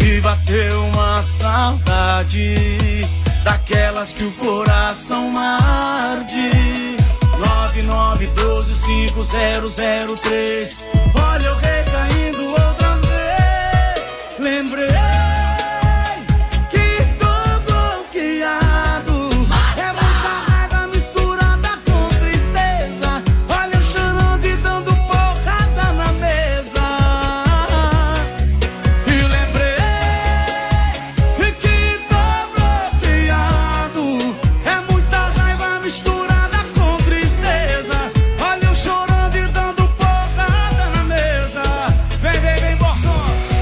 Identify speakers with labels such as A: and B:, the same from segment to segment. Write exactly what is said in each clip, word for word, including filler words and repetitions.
A: E bateu uma saudade, daquelas que o coração arde. Nove nove um dois cinco zero zero três. Olha eu recaindo outra vez. Lembrei que tô bloqueado. É muita raiva misturada com tristeza. Olha eu chorando e dando porrada na mesa. E lembrei que tô bloqueado. É muita raiva misturada com tristeza. Olha eu chorando e dando porrada na mesa. Vem, vem, vem, Boston.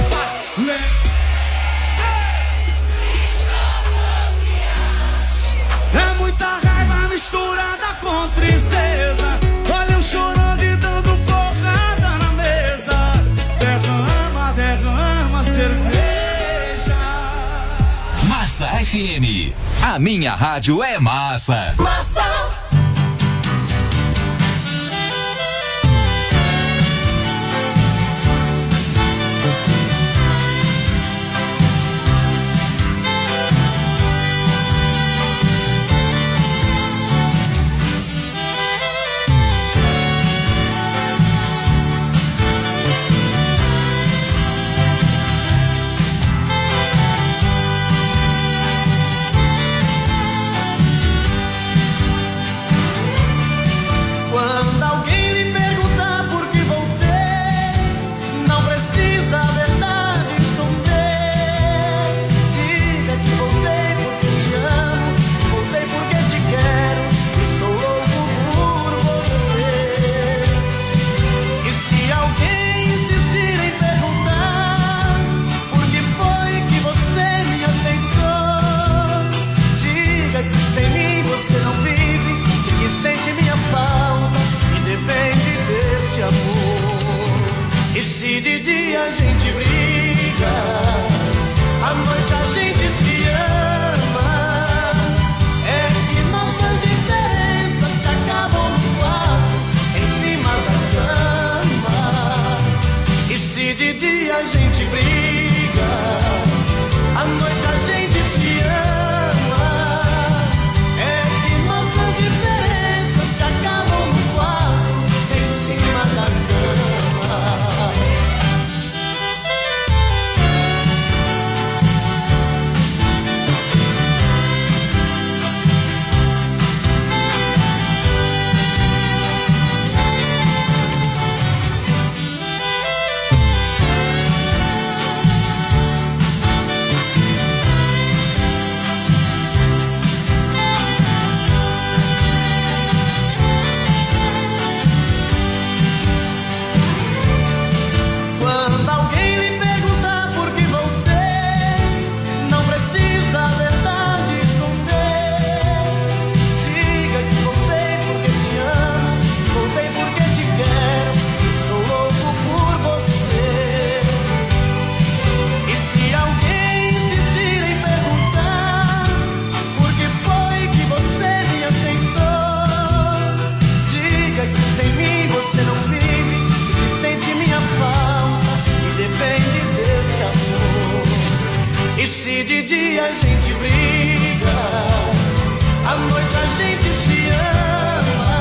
A: É muita raiva misturada com tristeza. Olha eu chorando e dando porrada na mesa. Derrama, derrama cerveja.
B: Massa F M. A minha rádio é massa.
C: Massa.
D: Quando alguém lhe perguntar por que voltei, não precisa a verdade esconder. Diga que voltei porque te amo, voltei porque te quero e sou louco por você. E se alguém insistir em perguntar por que foi que você me aceitou, diga que sem mim você não vive e que sente minha falta e depende desse amor. E se de dia a gente briga, à noite a gente se ama, é que nossas diferenças se acabam no quarto, em cima da cama. E se de dia a gente briga, à noite a gente se ama, é que nossas diferenças se acabam no quarto, em cima da cama. Quando alguém lhe perguntar por que voltei, não precisa a verdade esconder. Diga que voltei porque te amo, voltei porque te quero e sou louco por você. E se alguém insistir em perguntar por que foi que você me aceitou, diga que sem mim você não vive e sente minha falta e depende desse amor. E se de dia a gente briga, à noite a gente se ama,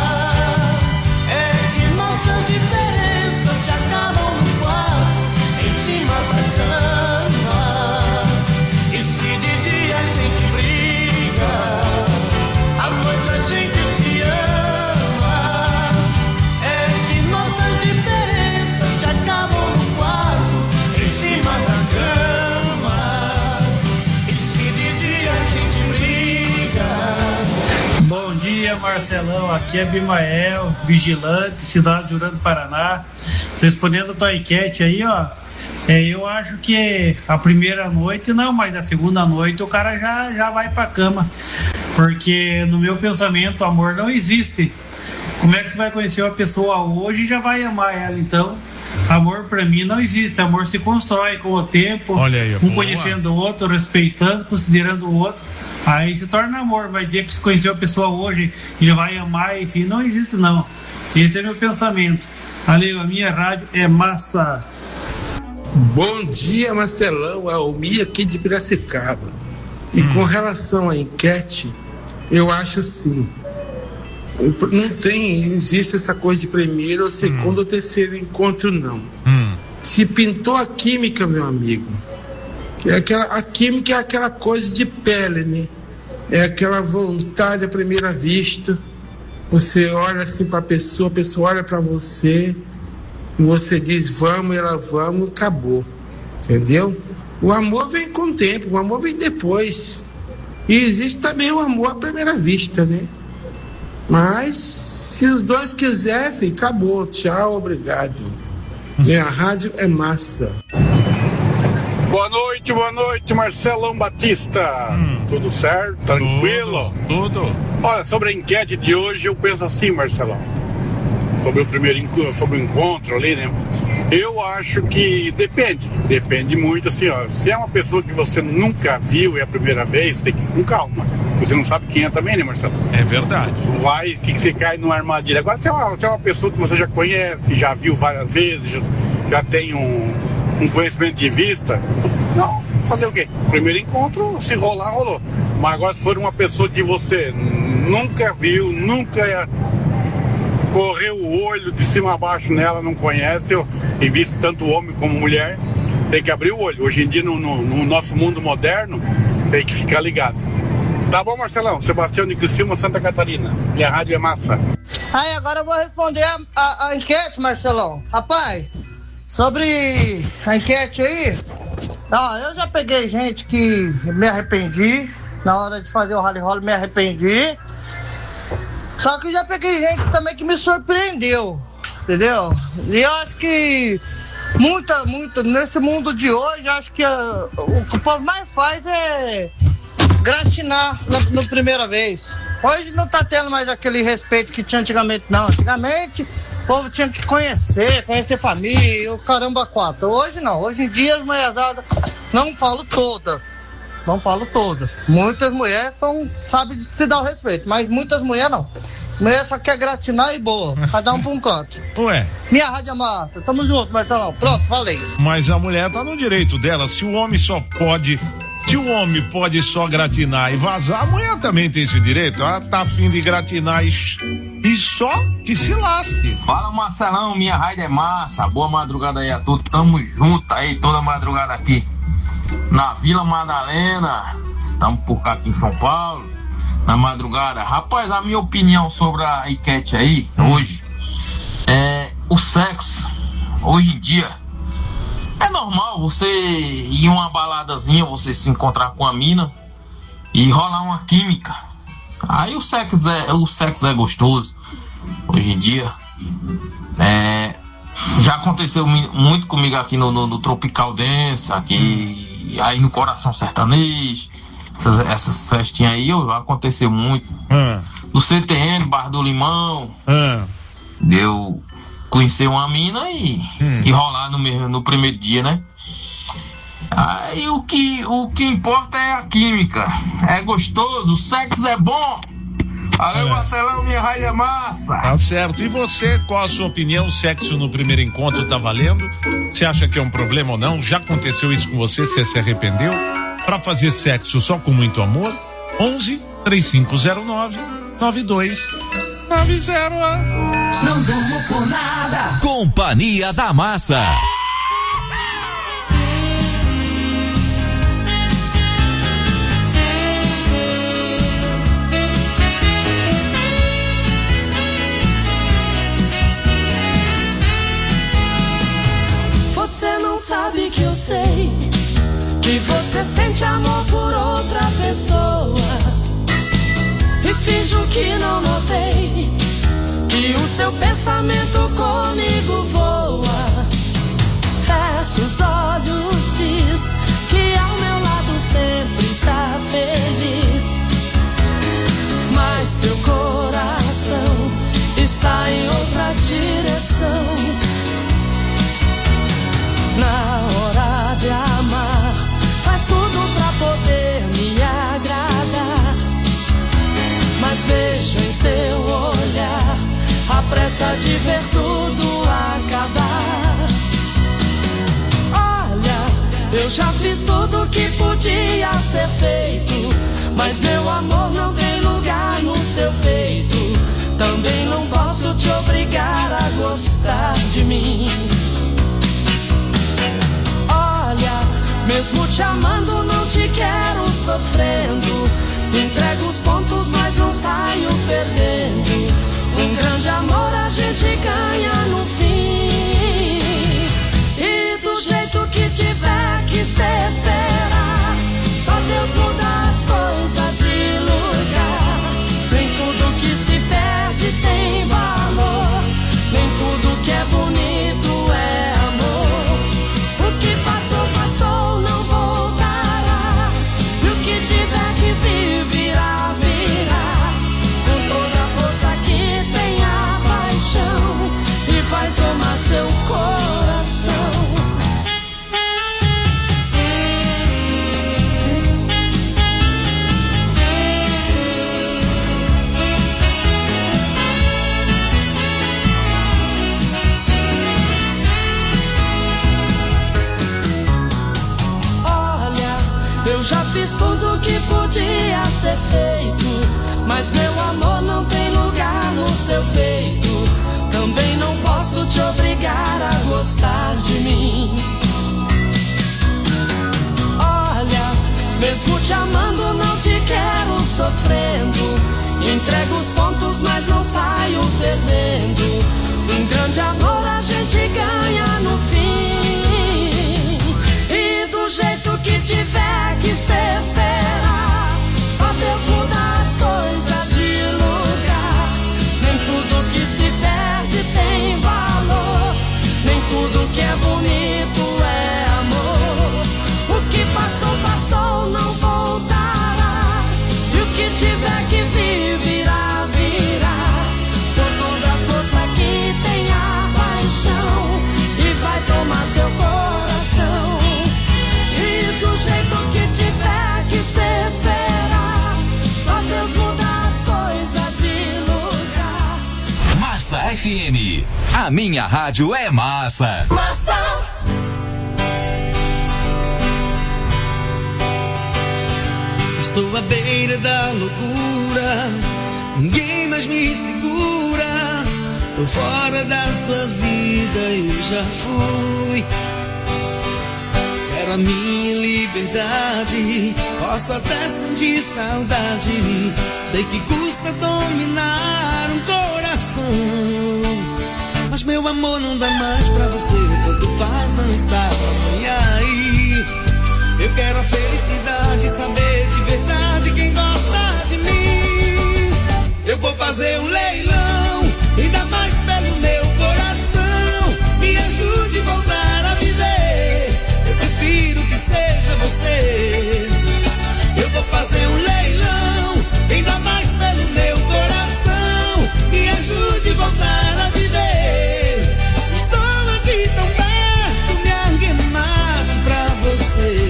D: é que nossas diferenças se acabam no quarto, em cima da cama. E se de dia a gente briga, à noite a gente se ama, é que nossas diferenças se acabam no quarto, em cima da cama. E se de dia a gente briga.
E: Bom dia, Marcelão. Aqui é Bimael, vigilante, cidade de Urano, Paraná. Respondendo a tua enquete aí, ó. É, eu acho que a primeira noite não, mas a segunda noite o cara já, já vai pra cama. Porque no meu pensamento, amor não existe. Como é que você vai conhecer uma pessoa hoje e já vai amar ela? Então, amor pra mim não existe. Amor se constrói com o tempo.
F: Olha aí,
E: um
F: boa.
E: conhecendo o outro, respeitando, considerando o outro. Aí se torna amor. Vai dizer que se conheceu a pessoa hoje e já vai amar, e assim, não existe não. Esse é meu pensamento. Valeu, a minha rádio é massa.
C: Bom dia, Marcelão, Almi aqui de Piracicaba. E hum. com relação à enquete, eu acho assim, não tem, existe essa coisa de primeiro ou segundo hum. ou terceiro encontro, não. Hum. Se pintou a química, meu amigo, que é aquela, a química é aquela coisa de pele, né? É aquela vontade à primeira vista. Você olha assim para a pessoa, a pessoa olha para você, e você diz vamos, e ela vamos, acabou. Entendeu? O amor vem com o tempo, o amor vem depois. E existe também o amor à primeira vista, né? Mas se os dois quiserem, acabou. Tchau, obrigado. Minha rádio é massa.
F: Boa noite, boa noite, Marcelão Batista. Hum. Tudo certo? Tranquilo?
G: Tudo, tudo.
F: Olha, sobre a enquete de hoje, eu penso assim, Marcelão. Sobre o primeiro encontro, sobre o encontro ali, né? Eu acho que depende, depende muito, assim, ó. Se é uma pessoa que você nunca viu e é a primeira vez, tem que ir com calma. Você não sabe quem é também, né, Marcelo?
G: É verdade.
F: Vai que você cai numa armadilha. Agora, se é uma, se é uma pessoa que você já conhece, já viu várias vezes, já, já tem um, um conhecimento de vista, não, fazer o quê? Primeiro encontro, se rolar, rolou. Mas agora, se for uma pessoa que você nunca viu, nunca correu o olho de cima a baixo nela, não conhece, e visto tanto homem como mulher, tem que abrir o olho. Hoje em dia, no, no, no nosso mundo moderno, tem que ficar ligado. Tá bom, Marcelão? Sebastião de Criciúma, Santa Catarina. Minha rádio é massa.
H: Aí, agora eu vou responder a, a, a enquete, Marcelão. Rapaz, sobre a enquete aí, ó, eu já peguei gente que me arrependi, na hora de fazer o rally roll me arrependi. Só que já peguei gente também que me surpreendeu, entendeu? E eu acho que muita, muita, nesse mundo de hoje, acho que a, o que o povo mais faz é gratinar na, na primeira vez. Hoje não tá tendo mais aquele respeito que tinha antigamente, não. Antigamente o povo tinha que conhecer, conhecer família, o caramba quatro. Hoje não, hoje em dia as mulheradas, não falo todas. Não falo todas. Muitas mulheres são, sabem se dar o respeito, mas muitas mulheres não. Mulher só quer gratinar e boa. Cada um pra um canto.
G: Ué.
H: Minha rádio é massa. Tamo junto, Marcelão. Pronto, falei.
G: Mas a mulher tá no direito dela. Se o homem só pode. Se o homem pode só gratinar e vazar, a mulher também tem esse direito. Ela tá afim de gratinar e, e só que se lasque.
I: Fala, Marcelão. Minha rádio é massa. Boa madrugada aí a todos. Tamo junto aí toda madrugada aqui na Vila Madalena, estamos por cá aqui em São Paulo, na madrugada. Rapaz, a minha opinião sobre a enquete aí, hoje, é o sexo, hoje em dia, é normal você ir uma baladazinha, você se encontrar com a mina e rolar uma química. Aí o sexo é, o sexo é gostoso, hoje em dia. É, já aconteceu muito comigo aqui no, no, no Tropical Dance, aqui aí no Coração Sertanejo, essas, essas festinhas aí, eu, aconteceu muito. Hum. No C T N, Bar do Limão, hum. deu conhecer uma mina e, hum. e rolar no, mesmo, no primeiro dia, né? Aí o que, o que importa é a química, é gostoso, o sexo é bom. Valeu, é. Marcelão, minha rádio é massa.
G: Tá certo. E você, qual a sua opinião? Sexo no primeiro encontro tá valendo? Você acha que é um problema ou não? Já aconteceu isso com você? Você se arrependeu? Pra fazer sexo só com muito amor? onze, três cinco zero nove, nove dois nove zero.
B: Não durmo por nada. Companhia da Massa.
J: Sabe que eu sei que você sente amor por outra pessoa e finjo que não notei que o seu pensamento comigo voa. Fecha os olhos, diz que ao meu lado sempre está feliz, mas seu coração está em outra direção. Na hora de amar, faz tudo pra poder me agradar, mas vejo em seu olhar a pressa de ver tudo acabar. posso te obrigar a gostar de mim. Olha, mesmo te amando, não te quero sofrendo. Entrego os pontos, mas não saio perdendo. Um grande amor a gente ganha no fim. E do jeito que tiver que ser, será. Só Deus muda as coisas de lugar. Nem tudo que se perde tem valor. Nem tudo que é bonito é amor. O que passou, passou, não voltará. E o que tiver que vir, virá, virá. Com toda a força que tem a paixão. E vai tomar seu coração. Eu já fiz tudo que podia ser feito, mas meu amor não tem lugar no seu peito. Também não posso te obrigar a gostar de mim. Olha, mesmo te amando, não te quero sofrendo. Entrego os pontos, mas não saio perdendo. Um grande amor a gente ganha no fim. E do jeito que tiver que ser, será. Só Deus muda as coisas de lugar. Nem tudo que se perde tem valor. Nem tudo que é bonito é amor. O que passou, passou, não voltará. E o que tiver que vir, virá, virá. Com toda a força que tem a paixão. E vai tomar seu coração. E do jeito que tiver que ser, será. Só Deus muda as coisas de lugar.
B: Massa F M, a minha rádio é massa.
J: Massa.
A: Estou à beira da loucura, ninguém mais me segura. Tô fora da sua vida, eu já fui. Quero a minha liberdade, posso até sentir saudade. Sei que custa dominar um coração, mas meu amor não dá mais pra você. Tanto faz, não está nem aí. Eu quero a felicidade, saber de verdade quem gosta de mim. Eu vou fazer um leilão, ainda mais pelo meu coração. Me ajude a voltar a viver, eu prefiro que seja você. Eu vou fazer um leilão, ainda mais pelo meu coração. Me ajude a voltar a viver. Estou aqui tão perto, me arremato pra você.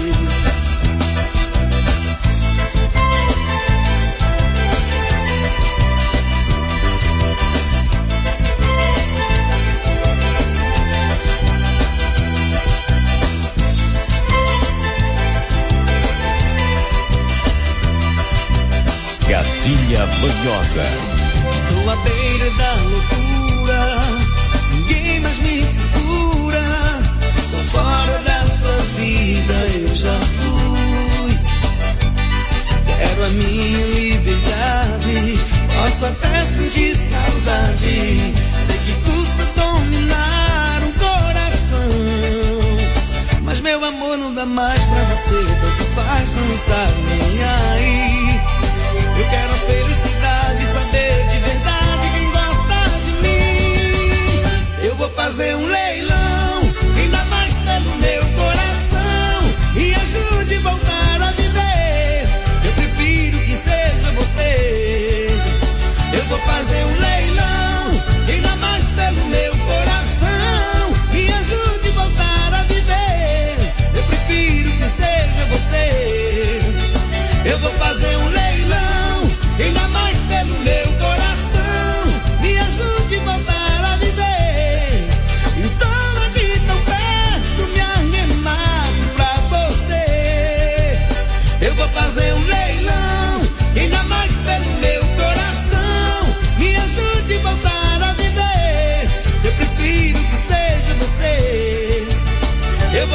B: Gatilha Manhosa.
A: Estou à beira da loucura, ninguém mais me segura. Tô fora da sua vida, eu já fui. Quero a minha liberdade, posso até sentir saudade. Sei que custa dominar um coração, mas meu amor não dá mais pra você. Tanto faz, não está nem aí. Eu quero a felicidade, saber de verdade quem gosta de mim. Eu vou fazer um leilão, ainda mais pelo meu coração. Me ajude a voltar a viver, eu prefiro que seja você. Eu vou fazer um leilão, ainda mais pelo meu coração. Me ajude a voltar a viver, eu prefiro que seja você. Eu vou fazer um leilão, ainda mais pelo meu coração. Me ajude a voltar a viver. Estou aqui tão perto, me arremato pra você. Eu vou fazer um leilão, ainda mais pelo meu coração. Me ajude a voltar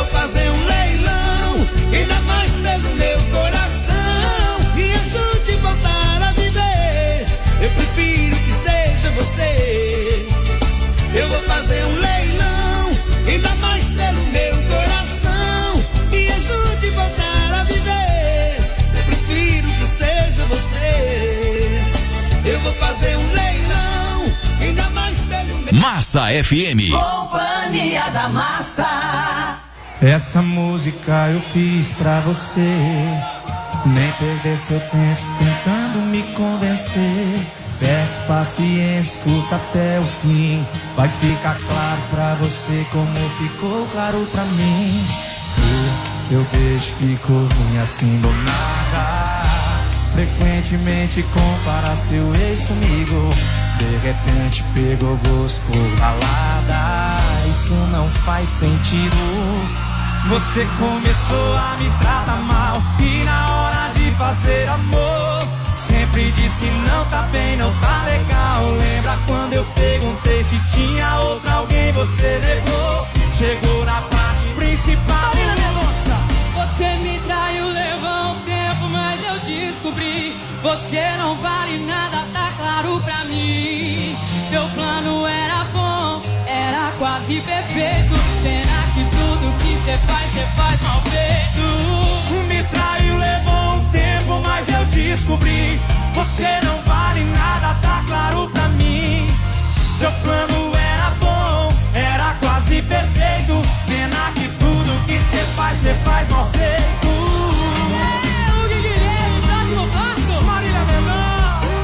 A: vou fazer um leilão, ainda mais pelo meu coração. Me ajude a voltar a viver, eu prefiro que seja você. Eu vou fazer um leilão, ainda mais pelo meu coração. Me ajude a voltar a viver, eu prefiro que seja você. Eu vou fazer um leilão, ainda mais pelo meu...
B: Massa F M.
D: Companhia da Massa.
K: Essa música eu fiz pra você, nem perder seu tempo tentando me convencer. Peço paciência, escuta até o fim. Vai ficar claro pra você como ficou claro pra mim. O seu beijo ficou ruim assim do nada. Frequentemente compara seu ex comigo. De repente pegou gosto por balada. Isso não faz sentido. Você começou a me tratar mal, e na hora de fazer amor sempre diz que não tá bem, não tá legal. Lembra quando eu perguntei se tinha outra alguém, você negou. Chegou na parte principal. Marina Mendonça.
J: Você me traiu, levou um tempo, mas eu descobri. Você não vale nada, tá claro pra mim. Seu plano era bom, era quase perfeito. Pena que tudo que cê faz, cê faz mal feito.
K: Me traiu, levou um tempo, mas eu descobri. Você não vale nada, tá claro pra mim. Seu plano era bom, era quase perfeito. Pena que tudo que cê faz, cê faz mal feito.
J: É o Guilherme, próximo passo.
K: Marília Mendonça.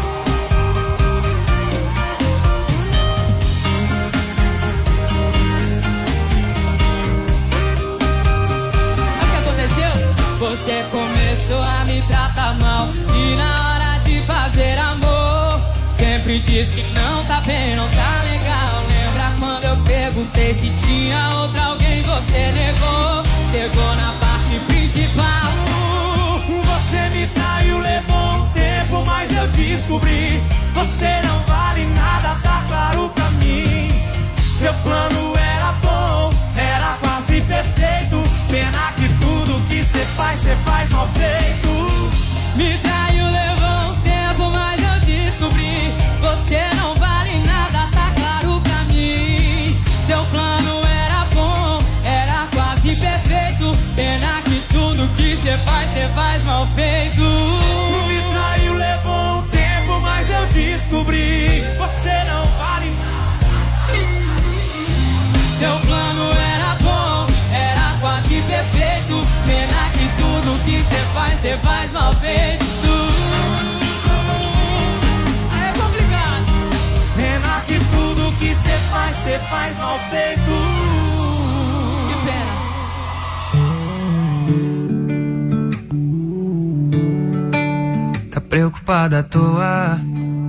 J: Você começou a me tratar mal, e na hora de fazer amor sempre diz que não tá bem, não tá legal. Lembra quando eu perguntei se tinha outra alguém, você negou. Chegou na parte principal.
K: Você me traiu, levou um tempo, mas eu descobri. Você não vale nada, tá claro pra mim. Seu plano era bom, era quase perfeito. Pena que tudo que cê faz, cê faz mal feito.
J: Me traiu, levou um tempo, mas eu descobri. Você não vale nada, tá claro pra mim. Seu plano era bom, era quase perfeito. Pena que tudo que cê faz, cê faz mal feito.
K: Me traiu, levou um tempo, mas eu descobri. Você não vale nada.
J: Seu plano era bom, era quase perfeito. Pena que tudo que cê faz, cê faz mal feito. Aí é complicado.
K: Pena que tudo que cê faz, cê faz mal feito.
J: Que pena.
L: Tá preocupada à toa.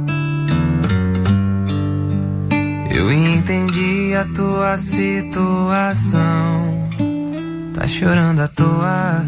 L: Eu entendi a tua situação. Tá chorando à toa.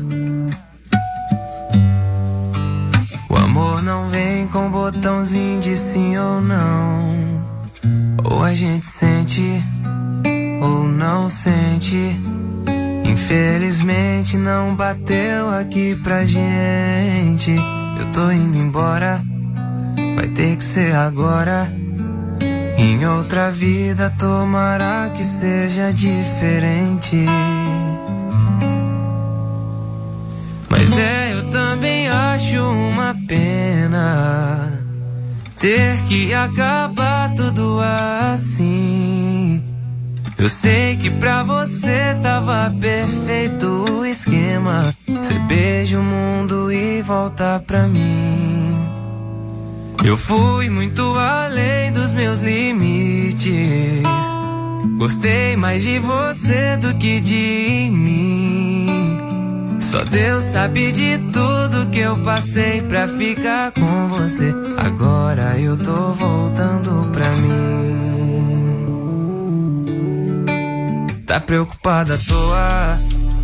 L: O amor não vem com botãozinho de sim ou não. Ou a gente sente, ou não sente. Infelizmente não bateu aqui pra gente. Eu tô indo embora, vai ter que ser agora. Em outra vida tomara que seja diferente. Mas é, eu também acho uma pena ter que acabar tudo assim. Eu sei que pra você tava perfeito o esquema. Cê beija o mundo e volta pra mim. Eu fui muito além dos meus limites. Gostei mais de você do que de mim. Só Deus sabe de tudo que eu passei pra ficar com você. Agora eu tô voltando pra mim. Tá preocupada à toa.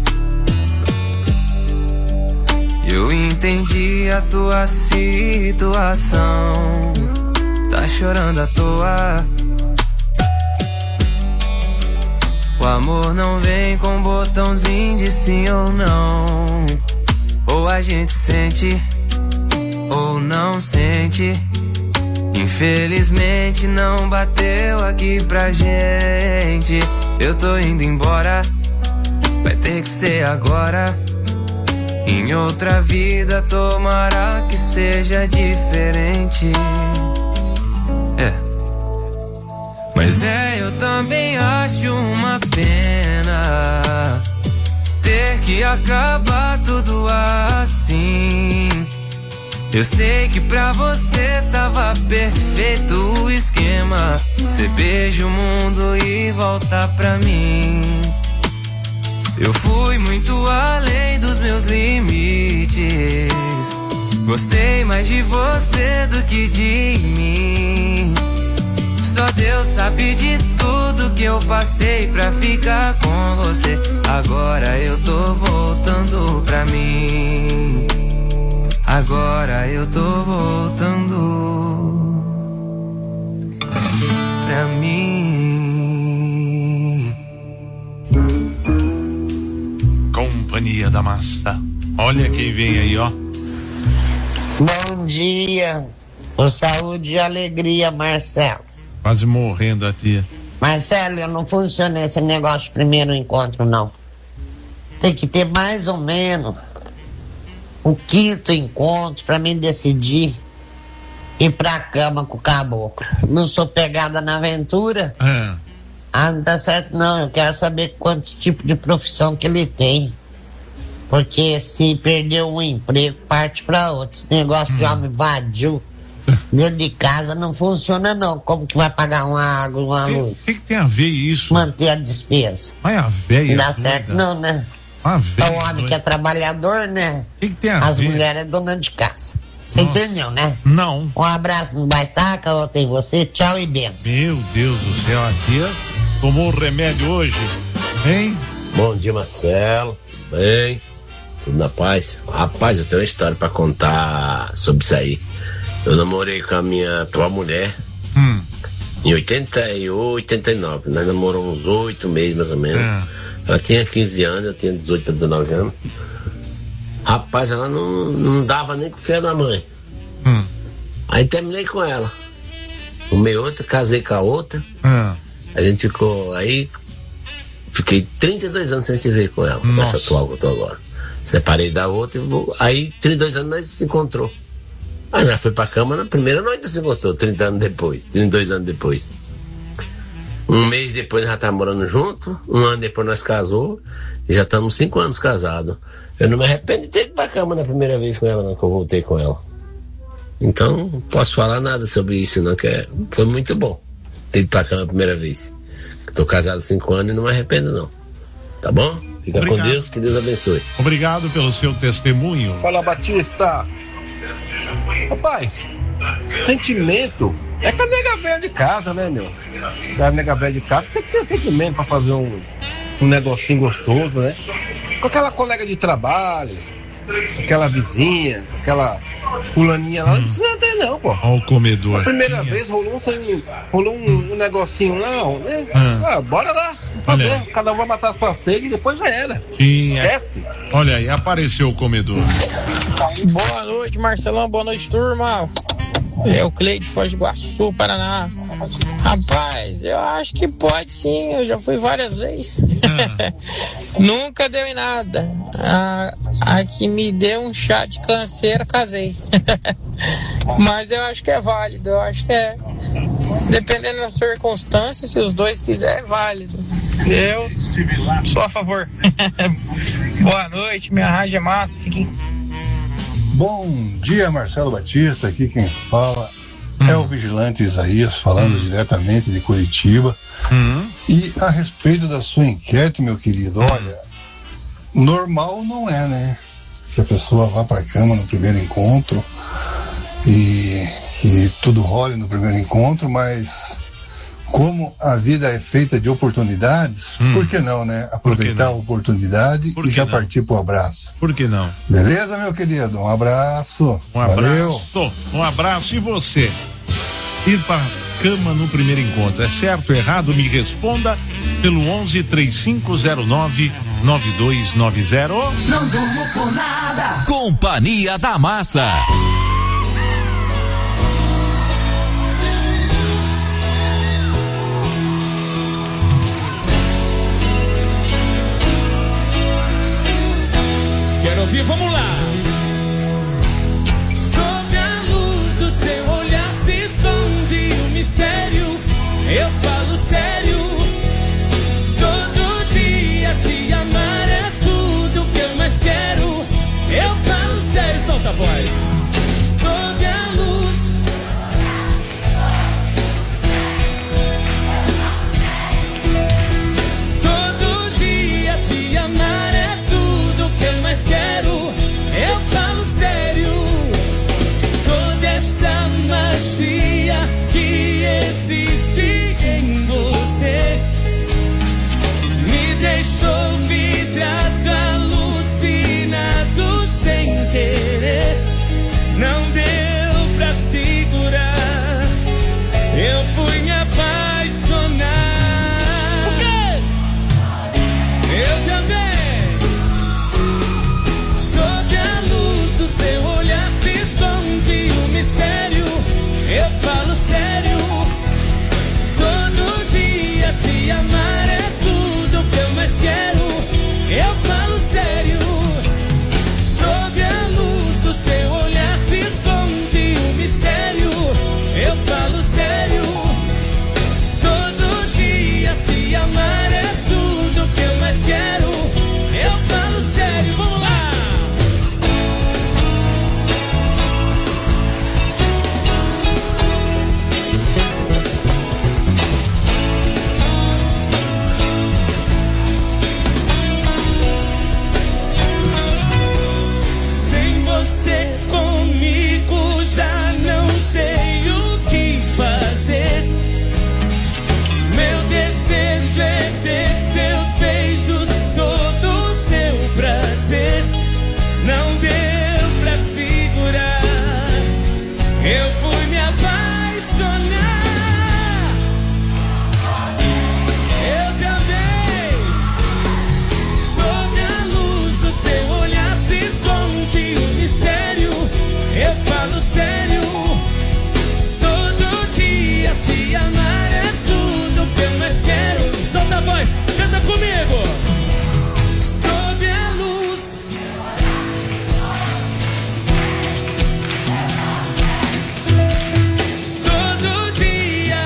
L: Eu entendi a tua situação. Tá chorando à toa. O amor não vem com botãozinho de sim ou não. Ou a gente sente, ou não sente. Infelizmente não bateu aqui pra gente. Eu tô indo embora, vai ter que ser agora. Em outra vida tomara que seja diferente. É. Mas é, eu também acho uma pena ter que acabar tudo assim. Eu sei que pra você tava perfeito o esquema. Cê beija o mundo e volta pra mim. Eu fui muito além dos meus limites. Gostei mais de você do que de mim. Só Deus sabe de tudo que eu passei pra ficar com você. Agora eu tô voltando pra mim. Agora eu tô voltando pra mim.
G: Companhia da Massa. Olha quem vem aí, ó.
M: Bom dia, com saúde e alegria, Marcelo.
G: Quase morrendo a tia.
M: Marcelo, eu não funciona esse negócio de primeiro encontro, não. Tem que ter mais ou menos o quinto encontro pra mim decidir ir pra cama com o caboclo. Não sou pegada na aventura.
G: É.
M: Ah, não tá certo não, eu quero saber quantos tipos de profissão que ele tem. Porque se perdeu um emprego, parte pra outro. Esse negócio hum. de homem vadio dentro de casa não funciona não. Como que vai pagar uma água e uma
G: que,
M: luz?
G: O que, que tem a ver isso?
M: Manter a despesa.
G: Mas a véia
M: não dá certo não, né?
G: A véia,
M: o homem doida. Que é trabalhador, né?
G: O que, que tem a
M: As
G: ver?
M: mulheres é dona de casa. Você entendeu, né?
G: Não.
M: Um abraço no Baitaca, outro em você, tchau e benção.
G: Meu Deus do céu, a tia tomou o remédio hoje, hein?
N: Bom dia, Marcelo. Bem, tudo na paz? Rapaz, eu tenho uma história pra contar sobre isso aí. Eu namorei com a minha atual mulher
G: hum.
N: em oitenta e oito, oitenta e nove. Nós namoramos uns oito meses mais ou menos. É. Ela tinha quinze anos, eu tinha dezoito para dezenove anos. Rapaz, ela não, não dava nem com fé da mãe.
G: Hum.
N: Aí terminei com ela. Arrumei outra, casei com a outra.
G: Hum.
N: A gente ficou aí. Fiquei trinta e dois anos sem se ver com ela,
G: Nossa.
N: nessa atual que eu tô agora. Separei da outra e vou, aí trinta e dois anos nós se encontrou. Aí nós foi pra cama na primeira noite nós se encontrou, trinta anos depois, trinta e dois anos depois. Um mês depois nós já tá morando junto, um ano depois nós casou, e já estamos cinco anos casados. Eu não me arrependo de ter ido pra cama na primeira vez com ela, não, que eu voltei com ela. Então, não posso falar nada sobre isso, não, que é, foi muito bom ter ido pra cama a primeira vez. Tô casado há cinco anos e não me arrependo, não. Tá bom? Fica Obrigado. Com Deus, que Deus abençoe.
G: Obrigado pelo seu testemunho.
O: Fala, Batista. Rapaz, sentimento é com a nega velha de casa, né, meu? Se a nega velha de casa tem que ter sentimento pra fazer um, um negocinho gostoso, né? Com aquela colega de trabalho, aquela vizinha, aquela fulaninha lá, hum. não precisa ter não, pô.
G: Olha o comedor.
O: A primeira Tinha. vez rolou um, rolou um, um negocinho lá, né? Hum. Ah, bora lá, fazer. Olha. Cada um vai matar a sua sede e depois já era.
G: Tinha.
O: Esquece.
G: Olha aí, apareceu o comedor.
P: Boa noite, Marcelão, boa noite, turma. É o Cleide de Foz do Iguaçu, Paraná. Rapaz, eu acho que pode sim, eu já fui várias vezes. Ah. Nunca deu em nada. A, a que me deu um chá de canseira, casei. Mas eu acho que é válido, eu acho que é. Dependendo das circunstâncias, se os dois quiserem, é válido. Eu sou a favor. Boa noite, minha rádio é massa, fiquem.
Q: Bom dia, Marcelo Batista, aqui quem fala é o Vigilante Isaías, falando hum. diretamente de Curitiba.
G: Hum.
Q: E a respeito da sua enquete, meu querido, olha, normal não é, né? Que a pessoa vá pra cama no primeiro encontro e, e tudo role no primeiro encontro, mas como a vida é feita de oportunidades, hum. por que não, né? Aproveitar não? a oportunidade e já não? partir pro abraço.
G: Por que não?
Q: Beleza, meu querido? Um abraço.
G: Um
Q: Valeu.
G: abraço. Um abraço. E você? Ir pra cama no primeiro encontro. É certo ou errado? Me responda pelo onze, três cinco zero nove, nove dois nove zero.
J: Não durmo por nada.
B: Companhia da Massa.
J: Quero ouvir, vamos lá. Sob a luz do seu olhar se esconde o mistério. Eu falo sério. Todo dia te amar é tudo que eu mais quero. Eu falo sério, solta a voz. Sob a luz. Todo dia te amar é tudo que eu mais quero. Eu falo sério. Toda essa magia que existe em você me deixou vidrado, alucinado sem querer. Não deu pra segurar. Eu fui me apaixonar. O quê? Eu também. Sob a luz do seu olhar se esconde o mistério. Eu falo sério. Todo dia te amar é tudo que eu mais quero. Eu falo sério. Sob a luz do seu olhar se esconde o mistério. Eu falo sério. Todo dia te amar é tudo que eu mais quero. Eu falo sério, vamos lá. Sem você comigo já não sei o que fazer. Meu desejo é ter seus beijos, todo o seu prazer. Não deu pra segurar. Eu fui me apaixonar. Eu também. Sob a luz do seu olhar se esconde o mistério. Eu falo sério. Todo dia te amar é tudo que eu mais quero. Solta a voz, canta comigo. Sob a luz. Todo dia.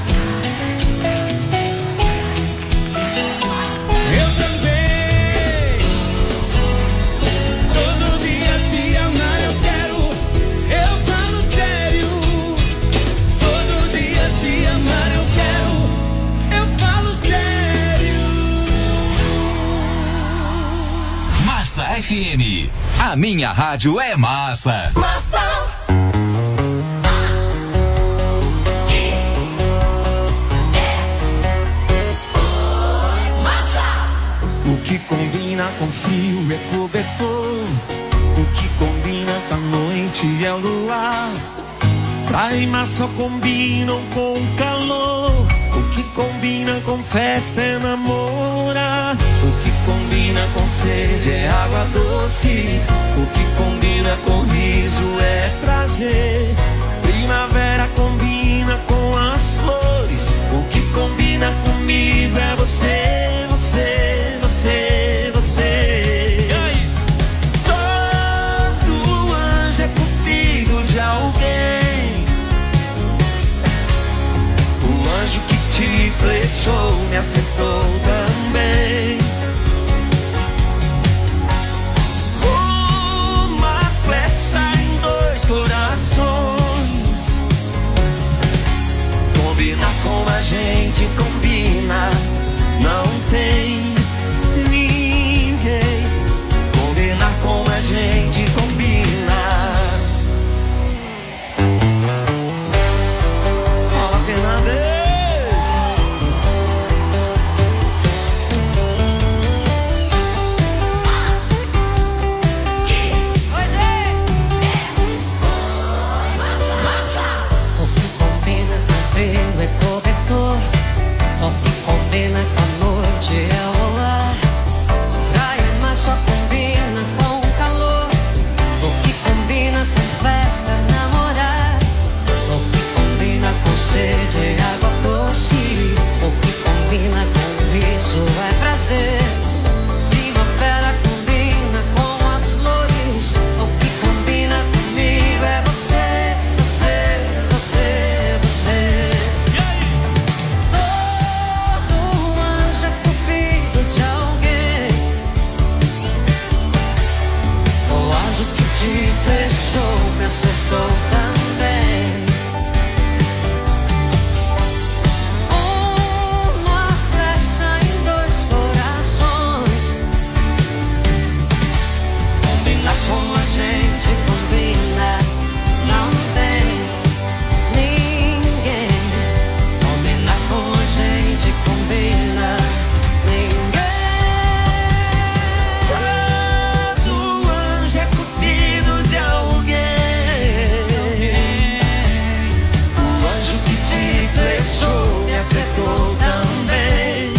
J: Eu também. Todo dia te amar eu quero. Eu falo sério. Todo dia te amar eu quero. Eu falo sério.
B: Massa F M. A minha rádio é massa.
J: Massa.
D: O que combina com frio é cobertor. O que combina com a noite é o luar. Praia e mar só combinam com o calor. O que combina com festa é namorar. O que combina com sede é água doce. O que combina com riso é prazer. Primavera combina com as flores. O que combina comigo é você, você, você, você. E aí? Todo anjo é cupido de alguém. O anjo que te flechou me acertou também. Uma flecha em dois corações.
J: flechou, me acertou também. Uma flecha em dois corações. Combina como a gente combina, não tem ninguém. Combina como a gente combina, ninguém. Todo anjo é cupido de alguém. O anjo que te flechou me acertou também.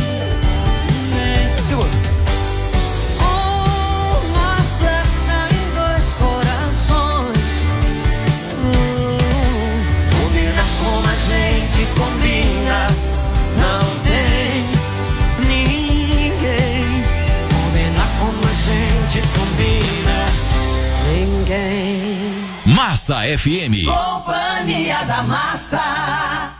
J: Uma flecha em dois corações. Hum, Combina como a gente combina, não tem ninguém. Combina como a gente combina, ninguém.
B: Massa F M.
D: Companhia da Massa.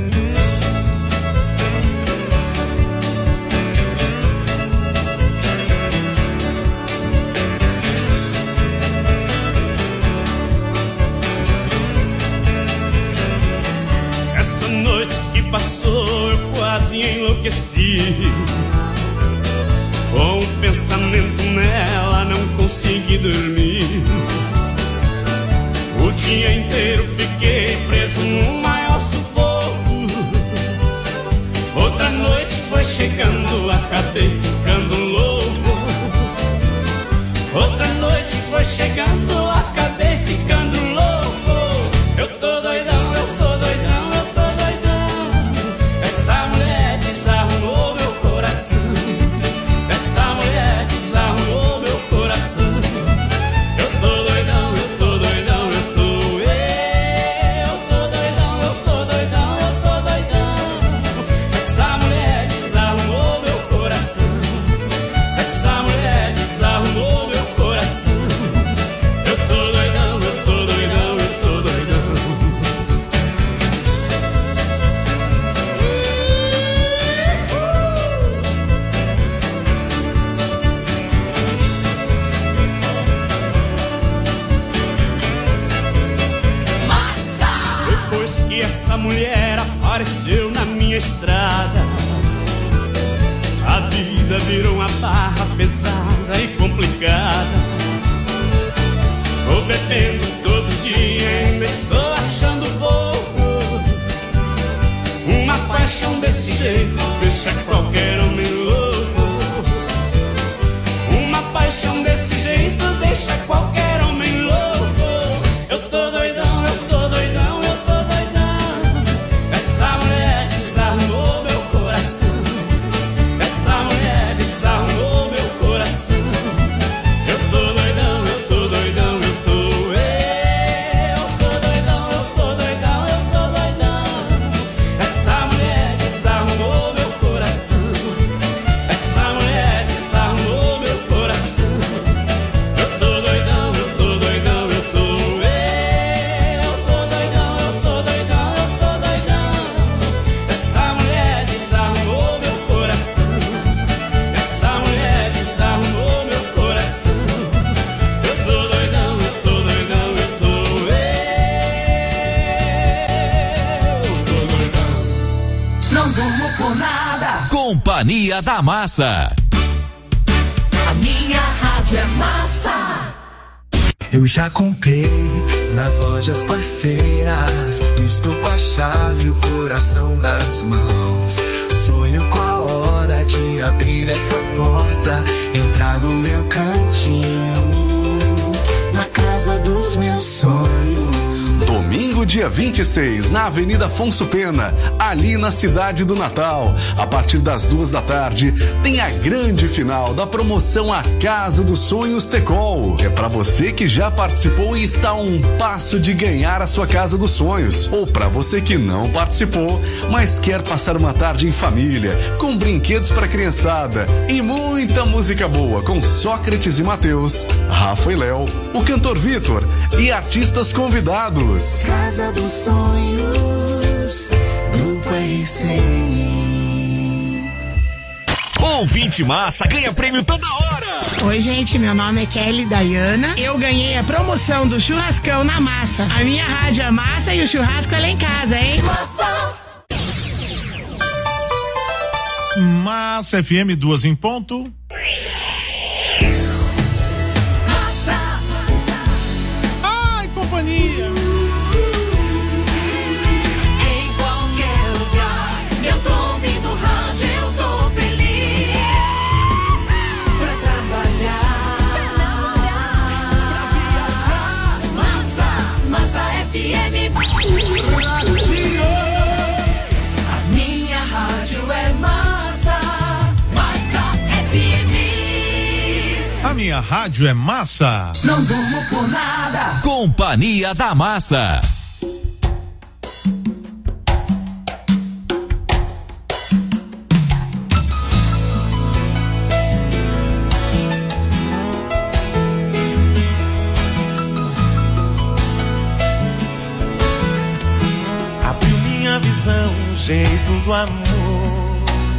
A: Essa noite que passou eu quase enlouqueci. Com o pensamento nela não consegui dormir. O dia inteiro fiquei preso no maior sufoco. Outra noite foi chegando, acabei ficando louco. Outra noite foi chegando, acabei ficando louco. Eu tô doidão, eu tô doidão, eu tô doidão. Essa mulher desarrumou meu coração. Essa mulher desarrumou meu coração. Eu tô doidão, eu tô doidão, eu tô. Eu tô doidão, eu tô doidão, eu tô doidão. Essa mulher desarrumou meu coração. Essa mulher desarrumou meu coração. Eu tô doidão, eu tô doidão, eu tô doidão. Depois que essa mulher apareceu na minha estrada, a vida virou uma barra pesada e complicada. Tô bebendo todo dia, ainda estou achando pouco. Uma paixão desse jeito deixa qualquer homem louco. Uma paixão desse jeito deixa qualquer homem louco. Eu tô doidão, eu tô doidão, eu tô doidão. Essa mulher desarmou meu coração. Essa mulher desarmou meu coração. Eu tô doidão, eu tô doidão, eu tô. Eu tô doidão, eu tô doidão, eu tô doidão. Essa mulher desarmou meu coração. Essa mulher desarmou meu coração. Eu tô doidão, eu tô doidão, eu tô. Eu tô doidão, eu tô doidão, eu tô doidão. Essa mulher desarmou meu coração. Essa mulher desarmou meu coração. Eu tô doidão, eu tô doidão, eu tô. Eu tô doidão.
D: Não durmo por nada.
B: Companhia da Massa.
D: A minha rádio é massa.
K: Eu já comprei nas lojas parceiras. Estou com a chave e o coração nas mãos. Sonho com a hora de abrir essa porta, entrar no meu cantinho, na casa dos meus sonhos.
R: Domingo, dia vinte e seis, na Avenida Afonso Pena, ali na cidade do Natal. A partir das duas da tarde, tem a grande final da promoção A Casa dos Sonhos Tecol. É para você que já participou e está a um passo de ganhar a sua Casa dos Sonhos. Ou para você que não participou, mas quer passar uma tarde em família, com brinquedos para criançada e muita música boa com Sócrates e Mateus, Rafa e Léo, o cantor Vitor e artistas convidados.
K: Casa dos Sonhos, Grupo R C I.
S: Ouvinte massa ganha prêmio toda hora.
T: Oi, gente, meu nome é Kelly Dayana. Eu ganhei a promoção do churrascão na Massa. A minha rádio é Massa e o churrasco é lá em casa, hein? Massa!
G: Massa F M, duas em ponto.
D: Massa.
G: Ai, companhia.
D: Em qualquer lugar, eu tô ouvindo rádio, eu tô feliz. Pra trabalhar, pra viajar. Massa, Massa F M. A minha rádio é Massa, Massa F M.
G: A minha rádio é Massa.
D: Não durmo por nada.
B: Companhia da Massa.
K: Abriu minha visão, o jeito do amor.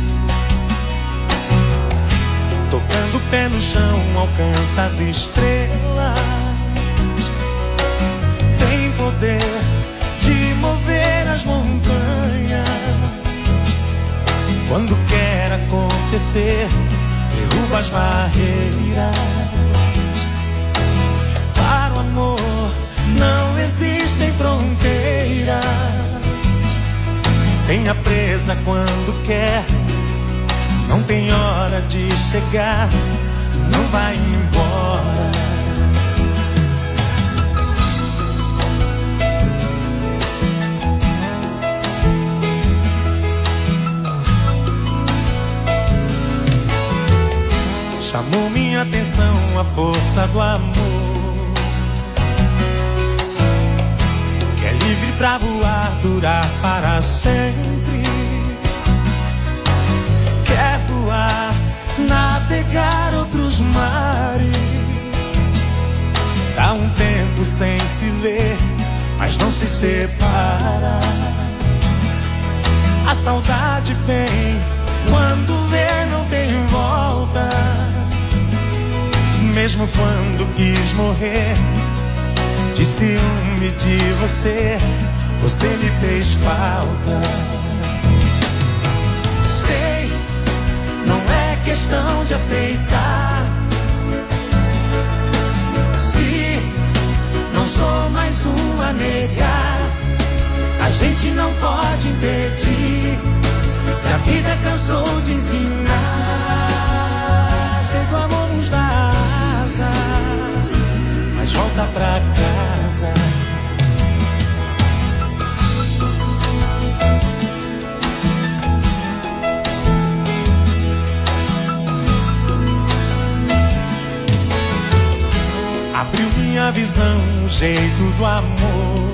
K: Tocando o pé no chão, alcança as estrelas. Tem poder de mover as montanhas. Quando quer acontecer, derruba as barreiras. Para o amor não existem fronteiras. Tenha presa quando quer. Não tem hora de chegar. Não vai embora. Chamou minha atenção a força do amor, que é livre pra voar, durar para sempre. Quer voar, navegar outros mares. Dá um tempo sem se ver, mas não se separa. A saudade vem, quando vê não tem volta. Mesmo quando quis morrer, de ciúme de você, você me fez falta. Sei, não é questão de aceitar. Se não sou mais um a negar, a gente não pode impedir. Se a vida cansou de ensinar, sei que o amor nos dá asa, mas volta pra casa. Abriu minha visão, o jeito do amor.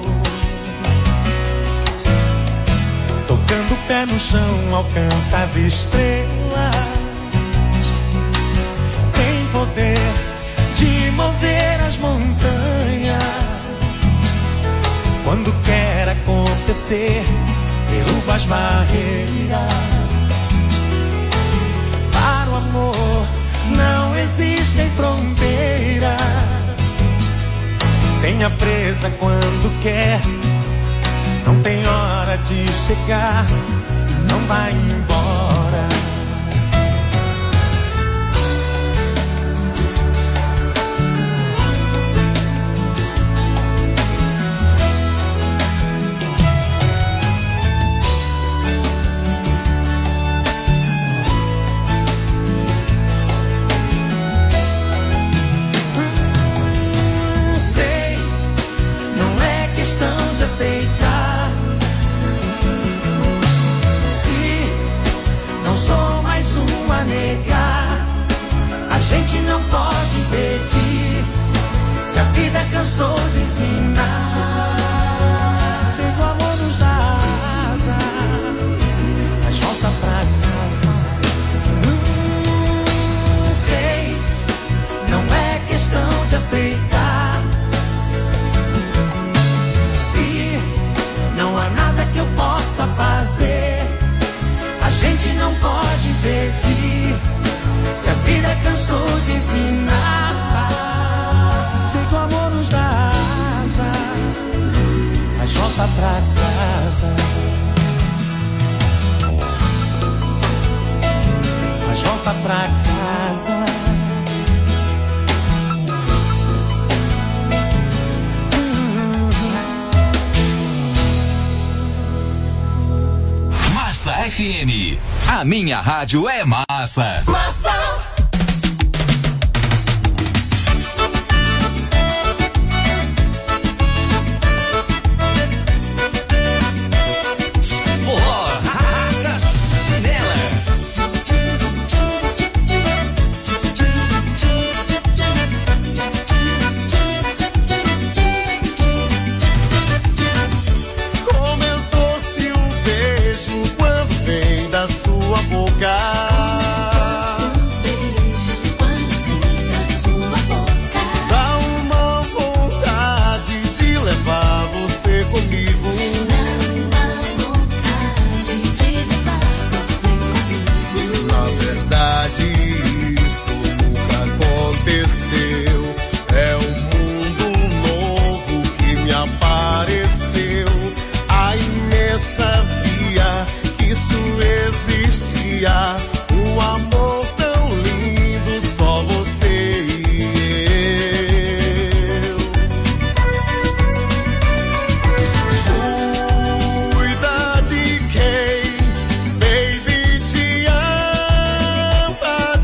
K: Tocando o pé no chão, alcança as estrelas. Tem poder de mover as montanhas. Quando quer acontecer, derruba as barreiras. Para o amor não existem fronteiras. Tenha presa quando quer. Não tem hora de chegar. Não vai embora. De aceitar. Se não sou mais um a negar, a gente não pode impedir. Se a vida cansou de ensinar, sei que o amor nos dá asa, mas volta pra casa. Hum, sei, não é questão de aceitar. Não há nada que eu possa fazer, a gente não pode impedir.
D: Se a vida cansou de ensinar, sei que o amor nos dá asa, mas volta pra casa. Mas volta pra casa.
B: Massa F M, a minha rádio é massa.
D: Massa. O amor tão lindo, só você e eu. Cuida de quem, baby, te ama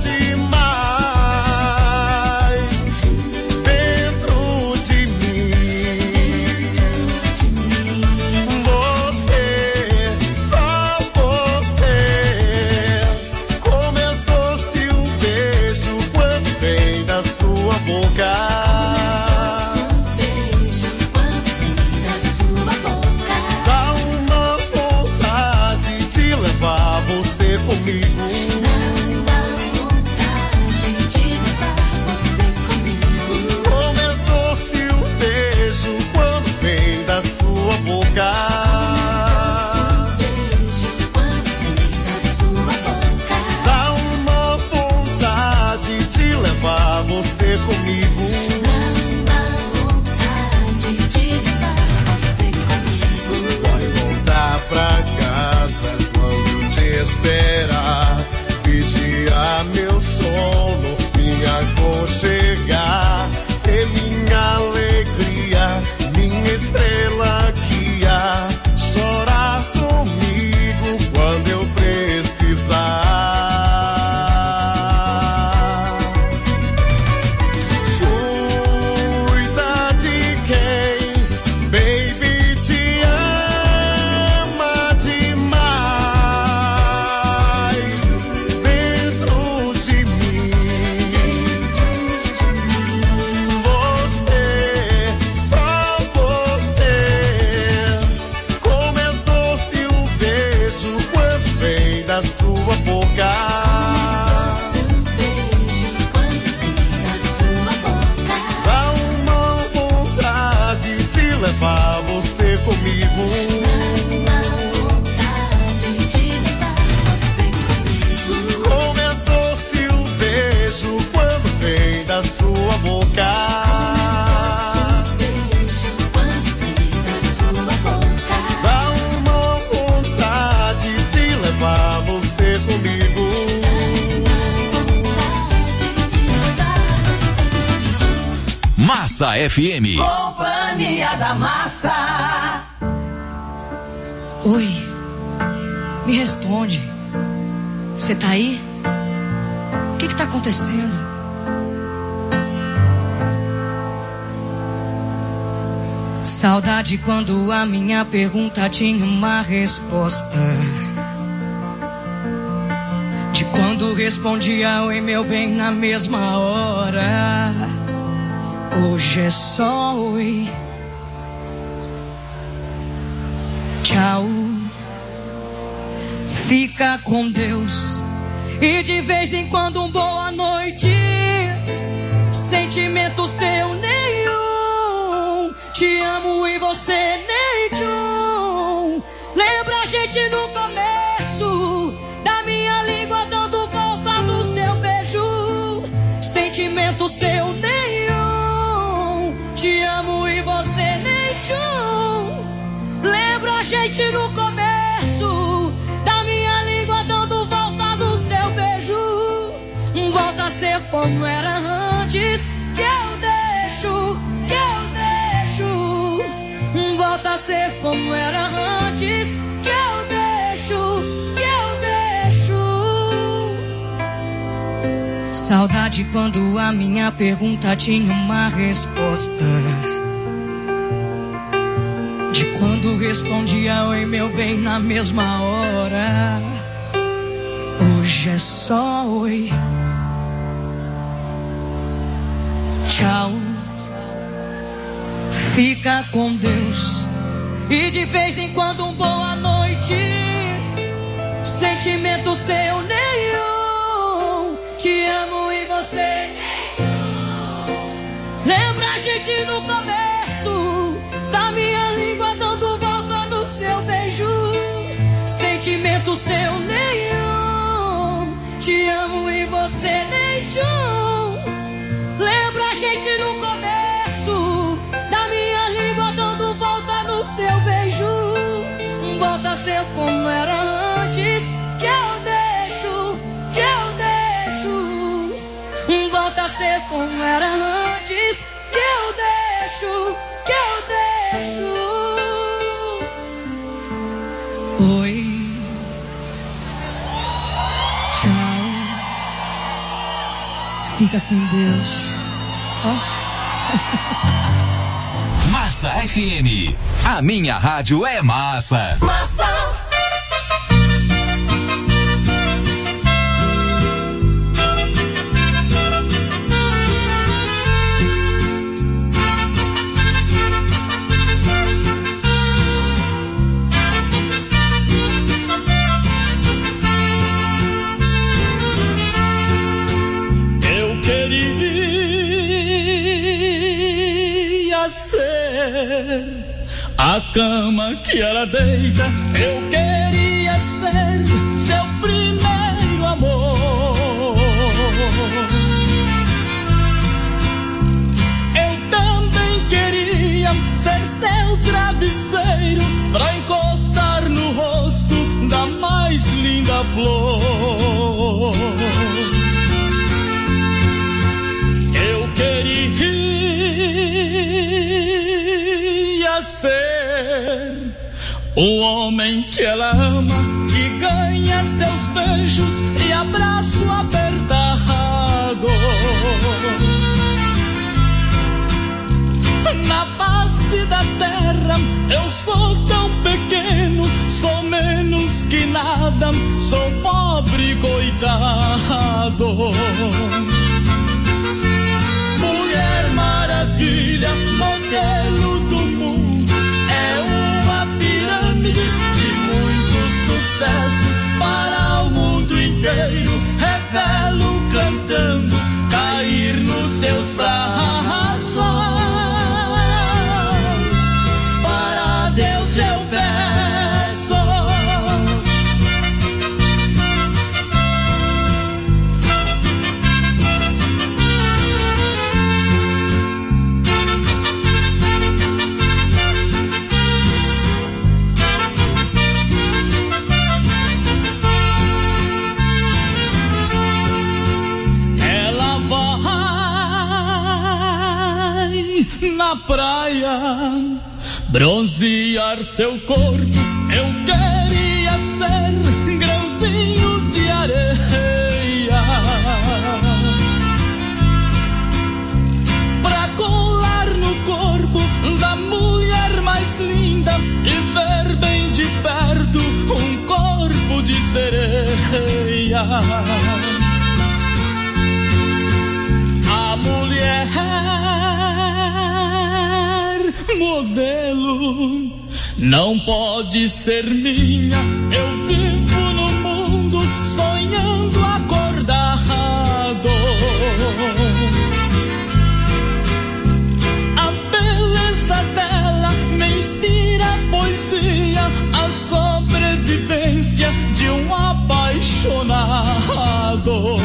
D: demais. Dentro de mim, você, só você. Esperar, vigiar meu sono, me aconchegar, ser minha alegria, minha estrela guia, chorar comigo quando eu precisar. Cuida de quem, baby, te ama demais. Dentro de mim, você, só você. Como é doce o beijo quando vem da sua boca. Dá uma vontade de levar você comigo. Como é doce o beijo quando vem da sua boca. Dá uma vontade de levar você comigo.
B: Massa F M.
D: Companhia da Massa.
U: Oi, me responde. Você tá aí? O que que tá acontecendo? Saudade quando a minha pergunta tinha uma resposta. De quando respondia oi meu bem na mesma hora. Hoje é só oi. Tchau. Fica com Deus. E de vez em quando um boa noite. Sentimento seu nenhum. Te amo e você nem tchum. Lembra a gente no começo da minha língua dando volta no seu beijo. Saudade quando a minha pergunta tinha uma resposta. De quando respondia oi meu bem na mesma hora. Hoje é só oi. Tchau. Fica com Deus. E de vez em quando um boa noite. Sentimento seu nenhum. Te amo e você. Lembra a gente no começo da minha língua dando volta no seu beijo. Sentimento seu nenhum. Te amo e você nem tchum. Lembra a gente no começo da minha língua dando volta no seu beijo. Volta a ser como era antes. Que eu deixo, que eu deixo. Volta a ser como era antes. Que eu deixo, que eu deixo. Oi. Tchau. Fica com Deus. Oh.
B: Massa F M. A minha rádio é massa.
J: Massa.
E: A cama que ela deita, eu queria ser seu primeiro amor. Eu também queria ser seu travesseiro, pra encostar no rosto da mais linda flor. Eu queria ser o homem que ela ama, que ganha seus beijos e abraço apertado. Na face da terra eu sou tão pequeno, sou menos que nada, sou pobre coitado. Mulher maravilha, modelo do mundo, é uma pirâmide de muito sucesso para o mundo inteiro. Revelo cantando, cair nos seus braços. Para Deus eu peço. Na praia, bronzear seu corpo, eu queria ser grãozinhos de areia, pra colar no corpo da mulher mais linda e ver bem de perto um corpo de sereia. A mulher modelo não pode ser minha. Eu vivo no mundo sonhando acordado. A beleza dela me inspira poesia, a sobrevivência de um apaixonado.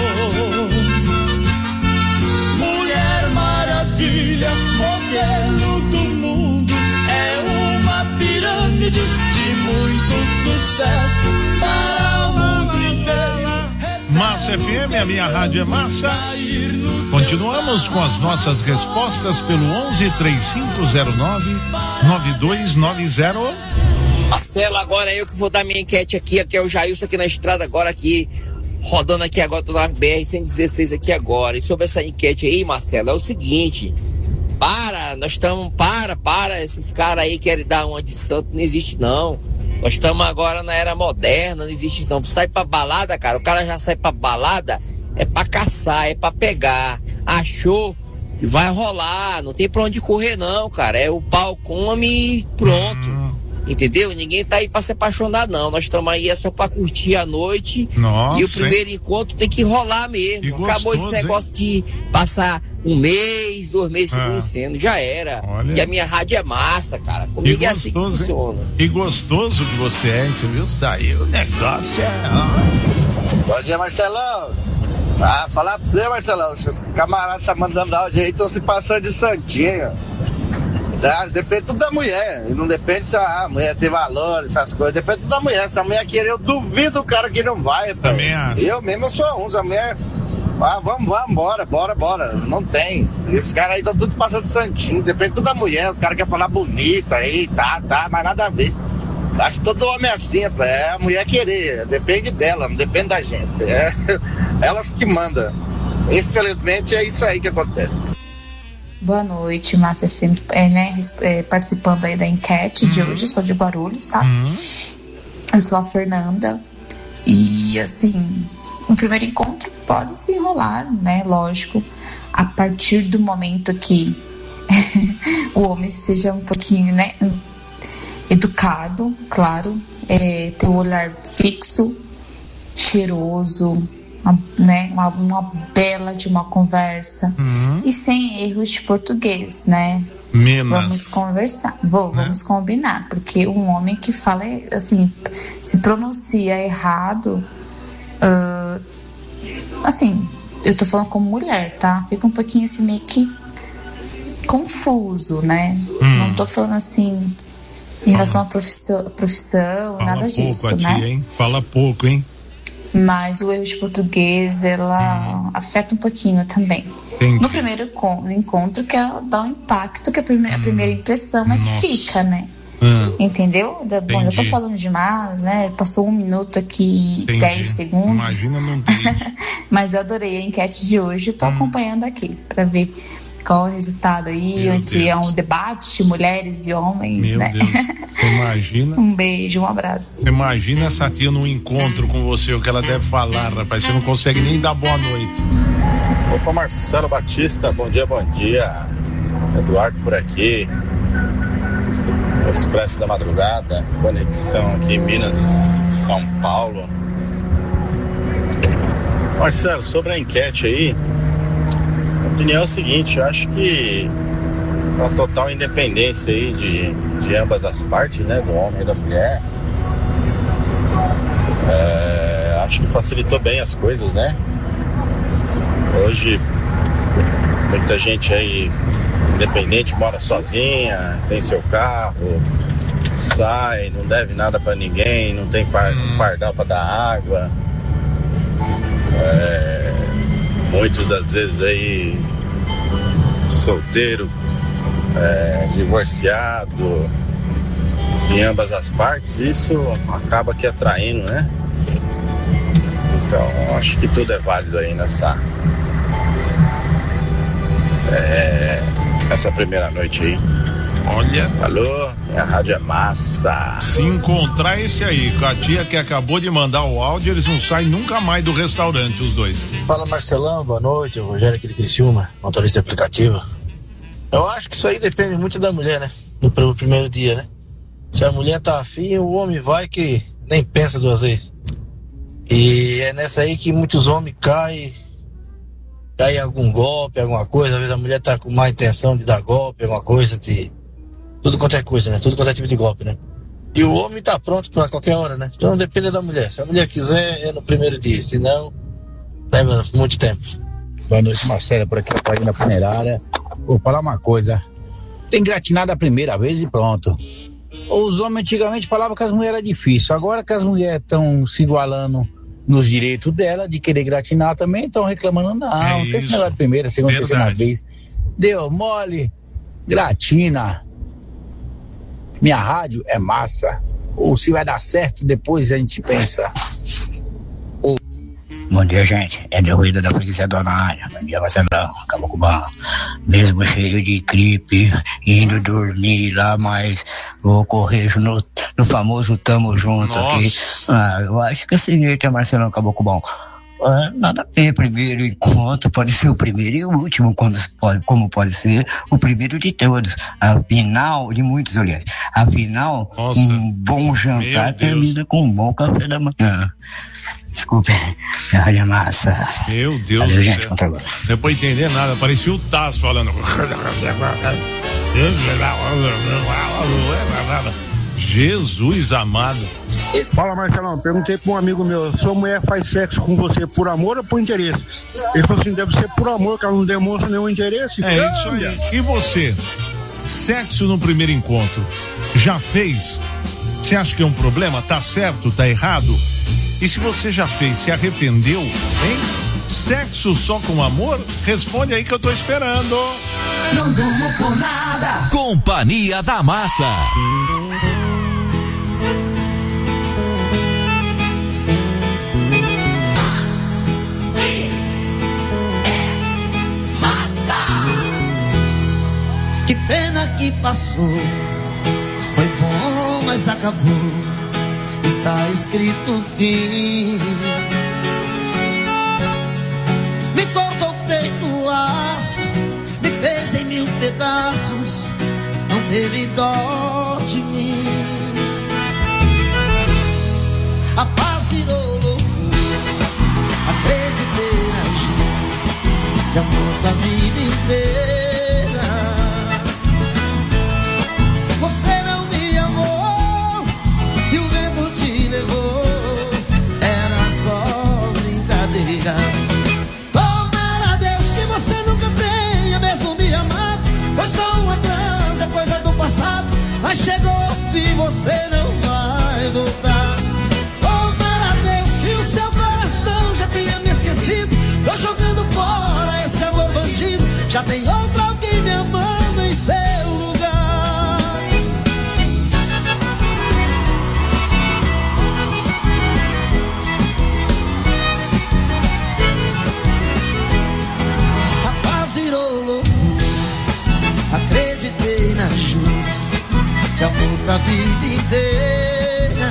E: Mulher maravilha, modelo do mundo, é uma pirâmide de muito sucesso para o mundo inteiro.
G: Massa F M, a minha rádio é massa. Continuamos com as nossas respostas pelo onze, três cinco zero nove, nove dois nove zero.
V: Marcelo, agora é eu que vou dar minha enquete aqui, aqui é o Jailson aqui na estrada agora aqui.
C: rodando aqui agora, tô na B R cento e dezesseis aqui agora. E sobre essa enquete aí, Marcelo, é o seguinte: para, nós estamos, para, para, esses caras aí querem dar uma de santo, não existe não. Nós estamos agora na era moderna, não existe isso não. Sai pra balada, cara, o cara já sai pra balada, é pra caçar, é pra pegar. Achou, vai rolar, não tem pra onde correr não, cara. É o pau come e pronto. Entendeu? Ninguém tá aí pra se apaixonar não. Nós estamos aí é só pra curtir a noite.
G: Nossa,
C: e o primeiro hein? encontro tem que rolar mesmo.
G: Que
C: Acabou
G: gostoso,
C: esse negócio hein? de passar um mês, dois meses se
G: Ah.
C: conhecendo. Já era.
G: Olha.
C: E a minha rádio é massa, cara. Comigo
G: Que
C: é assim que
G: gostoso,
C: funciona.
G: hein? Que gostoso que você é, hein? Você viu? Saiu, o negócio é...
V: Bom dia, Marcelão. Ah, falar pra você, Marcelão, os camaradas tá mandando áudio aí, estão se passando de santinho. Tá? Depende tudo da mulher. E não depende se a mulher tem valor, essas coisas. Depende tudo da mulher. Se a mulher querer, eu duvido o cara que não vai.
G: Também acho.
V: Eu mesmo eu sou um. Se a mulher. Ah, vamos, vamos, bora, bora, bora. Não tem. Esses caras aí estão todos passando de santinho. Depende tudo da mulher. Os caras querem falar bonito aí, tá, tá, mas nada a ver. Acho que todo homem é assim, pô. É a mulher querer. Depende dela, não depende da gente. É elas que mandam. Infelizmente é isso aí que acontece.
W: Boa noite, Massa F M, é, né, é, participando aí da enquete de hoje, eu sou de Guarulhos, tá? Eu sou a Fernanda e, assim, um primeiro encontro pode se enrolar, né, lógico, a partir do momento que o homem seja um pouquinho, né, educado, claro, é, ter um olhar fixo, cheiroso, Uma, né, uma, uma bela de uma conversa
G: uhum.
W: e sem erros de português, né?
G: Minas.
W: Vamos conversar, Vou, né? Vamos combinar, porque um homem que fala assim, se pronuncia errado, uh, assim, eu tô falando como mulher, tá? Fica um pouquinho assim meio que confuso, né?
G: Hum.
W: Não tô falando assim em relação à profissão, profissão
G: Fala
W: nada
G: pouco
W: disso,
G: a
W: né?
G: tia, hein? Fala pouco, hein?
W: Mas o erro de português, ela hum. afeta um pouquinho também.
G: Entendi.
W: No primeiro encontro, que ela dá um impacto, que a primeira, hum. a primeira impressão é
G: Nossa.
W: que fica, né?
G: Hum.
W: Entendeu? Bom, eu tô falando demais, né? Passou um minuto aqui,
G: Entendi.
W: dez segundos.
G: Imagina não ter.
W: Mas eu adorei a enquete de hoje, tô hum. acompanhando aqui pra ver qual é o resultado aí,
G: Meu
W: onde
G: Deus.
W: é um debate, mulheres e homens,
G: Meu
W: né?
G: Deus. Você imagina?
W: Um beijo, um abraço.
G: Você imagina essa tia num encontro com você, o que ela deve falar, rapaz. Você não consegue nem dar boa noite.
V: Opa, Marcelo Batista, bom dia, bom dia. Eduardo por aqui. Expresso da Madrugada, conexão aqui em Minas, São Paulo. Marcelo, sobre a enquete aí, a opinião é o seguinte, eu acho que uma total independência aí de, de ambas as partes, né, do homem e da mulher, é, acho que facilitou bem as coisas, né? Hoje, muita gente aí independente, mora sozinha, tem seu carro, sai, não deve nada pra ninguém, não tem par, pardal pra dar água. É, muitas das vezes aí solteiro, é, divorciado, em ambas as partes, isso acaba que atraindo, né? Então acho que tudo é válido aí nessa é, essa primeira noite aí.
G: Olha.
V: Alô, minha rádio é massa.
G: Se encontrar esse aí com a tia que acabou de mandar o áudio, eles não saem nunca mais do restaurante, os dois.
X: Fala, Marcelão, boa noite, o Rogério aqui de Criciúma, motorista de aplicativo. Eu acho que isso aí depende muito da mulher, né? No primeiro dia, né? Se a mulher tá afim, o homem vai que nem pensa duas vezes. E é nessa aí que muitos homens caem, caem em algum golpe, alguma coisa. Às vezes a mulher tá com má intenção de dar golpe, alguma coisa, de... tudo quanto é coisa, né? Tudo quanto é tipo de golpe, né? E o homem tá pronto pra qualquer hora, né? Então depende da mulher. Se a mulher quiser, é no primeiro dia. Se não, leva muito tempo.
Y: Boa noite, Marcelo, por aqui a na funerária. Vou falar uma coisa. Tem gratinado a primeira vez e pronto. Os homens antigamente falavam que as mulheres eram difíceis. Agora que as mulheres estão se igualando nos direitos dela, de querer gratinar também, estão reclamando, não,
G: É
Y: não tem esse
G: isso.
Y: negócio de primeira, segunda, terceira
G: Verdade.
Y: vez. Deu mole, gratina. Minha rádio é massa. Ou se vai dar certo, depois a gente pensa. Bom dia, gente. É de ruído da polícia dona área. Bom dia, Marcelão. Acabou com o bom. Mesmo cheio de gripe, indo dormir lá, mas vou correr no, no famoso tamo junto. Nossa. Aqui. Ah, eu acho que é o seguinte, Marcelão, acabou com o bom. Ah, nada a ver, primeiro encontro pode ser o primeiro e o último, quando pode, como pode ser o primeiro de todos, afinal, de muitos, aliás, afinal, Nossa. um bom jantar termina com um bom café da manhã. Desculpe, minha rádio massa.
G: Meu Deus
Y: Valeu,
G: do
Y: gente,
G: céu.
Y: contra agora.
G: Não deu pra entender nada, parecia o Taz falando. Jesus amado.
O: Fala, Marcelão, perguntei pra um amigo meu, sua mulher faz sexo com você por amor ou por interesse? Ele falou assim, deve ser por amor, que ela não demonstra nenhum interesse.
G: É Cambia. Isso aí. E você? Sexo no primeiro encontro, já fez? Você acha que é um problema? Tá certo? Tá errado? E se você já fez, se arrependeu, hein? Sexo só com amor? Responde aí que eu tô esperando.
U: Não durmo por nada.
B: Companhia da Massa.
U: Que pena que passou, foi bom, mas acabou. Está escrito o fim. Me cortou feito aço, me fez em mil pedaços, não teve dó de mim. A paz virou loucura, acreditei na gente, de amor pra vida inteira. Você não me amou e o vento te levou, era só brincadeira. Tomara a Deus que você nunca tenha mesmo me amado, foi só uma transa, coisa do passado, mas chegou o fim, você não vai voltar. Tomara a Deus que o seu coração já tenha me esquecido, tô jogando fora esse amor bandido, já tem outra alguém me amando em seu lugar. Virou loucura, acreditei na luz de amor pra vida inteira.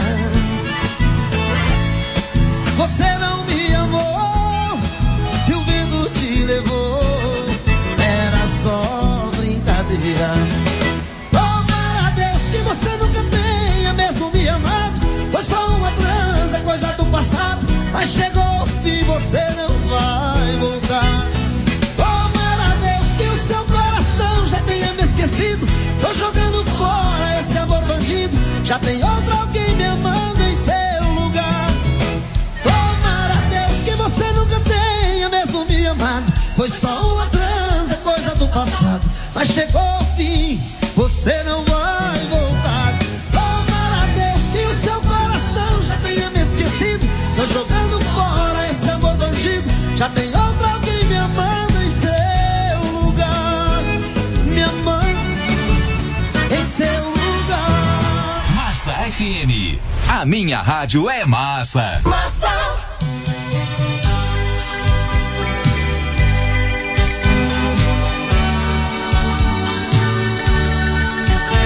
U: Você não me amou e o vento te levou, era só brincadeira. Tomara a Deus que você nunca tenha mesmo me amado, foi só uma transa, coisa do passado, mas chegou o fim, você não vai voltar. Tô jogando fora esse amor bandido, já tem outro alguém me amando em seu lugar. Tomara a Deus que você nunca tenha mesmo me amado, foi só uma transa, coisa do passado, mas chegou o fim, você não vai voltar. Tomara a Deus que o seu coração já tenha me esquecido, tô jogando fora esse amor bandido, já tem outro alguém me amando em seu lugar. Me amando seu lugar.
B: Massa F M, a minha rádio é massa.
U: Massa.